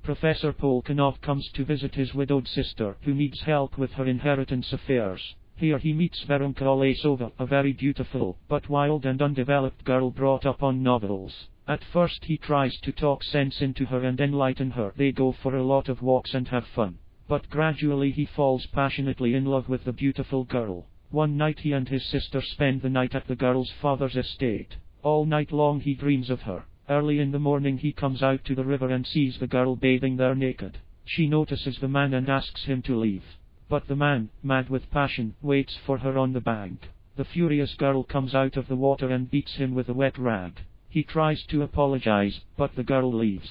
Professor Polkanov comes to visit his widowed sister, who needs help with her inheritance affairs. Here he meets Veronka Olesova, a very beautiful, but wild and undeveloped girl brought up on novels. At first he tries to talk sense into her and enlighten her. They go for a lot of walks and have fun. But gradually he falls passionately in love with the beautiful girl. One night he and his sister spend the night at the girl's father's estate. All night long he dreams of her. Early in the morning he comes out to the river and sees the girl bathing there naked. She notices the man and asks him to leave. But the man, mad with passion, waits for her on the bank. The furious girl comes out of the water and beats him with a wet rag. He tries to apologize, but the girl leaves.